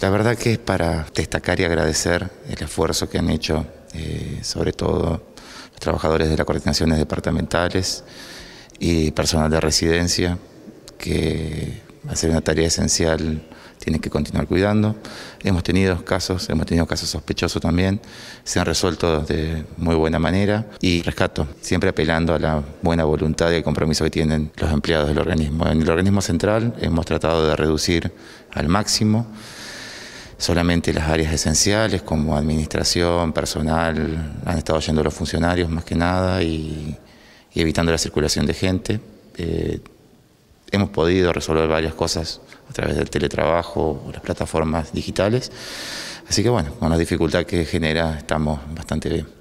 La verdad que es para destacar y agradecer el esfuerzo que han hecho, sobre todo los trabajadores de las coordinaciones departamentales y personal de residencia, que al ser una tarea esencial tienen que continuar cuidando. Hemos tenido casos sospechosos también, se han resuelto de muy buena manera y rescato, siempre apelando a la buena voluntad y el compromiso que tienen los empleados del organismo. En el organismo central hemos tratado de reducir al máximo solamente las áreas esenciales como administración, personal, han estado yendo los funcionarios más que nada y evitando la circulación de gente. Hemos podido resolver varias cosas a través del teletrabajo o las plataformas digitales. Así que bueno, con la dificultad que genera estamos bastante bien.